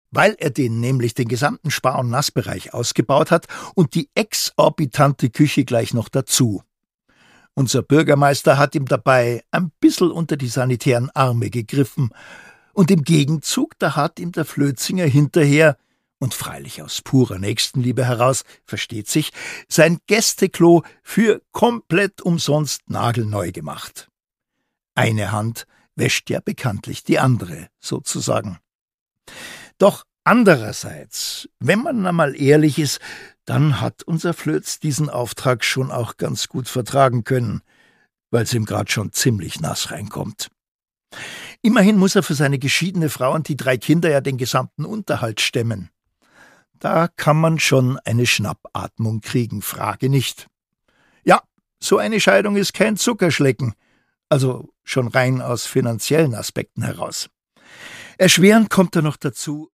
weil er nämlich den gesamten Spar- und Nassbereich ausgebaut hat und die exorbitante Küche gleich noch dazu. Unser Bürgermeister hat ihm dabei ein bissel unter die sanitären Arme gegriffen und im Gegenzug, da hat ihm der Flözinger hinterher, und freilich aus purer Nächstenliebe heraus, versteht sich, sein Gästeklo für komplett umsonst nagelneu gemacht. Eine Hand wäscht ja bekanntlich die andere, sozusagen. Doch andererseits, wenn man einmal ehrlich ist, dann hat unser Flöz diesen Auftrag schon auch ganz gut vertragen können, weil es ihm gerade schon ziemlich nass reinkommt. Immerhin muss er für seine geschiedene Frau und die 3 Kinder ja den gesamten Unterhalt stemmen. Da kann man schon eine Schnappatmung kriegen, frage nicht. Ja, so eine Scheidung ist kein Zuckerschlecken, also schon rein aus finanziellen Aspekten heraus. Erschwerend kommt da noch dazu,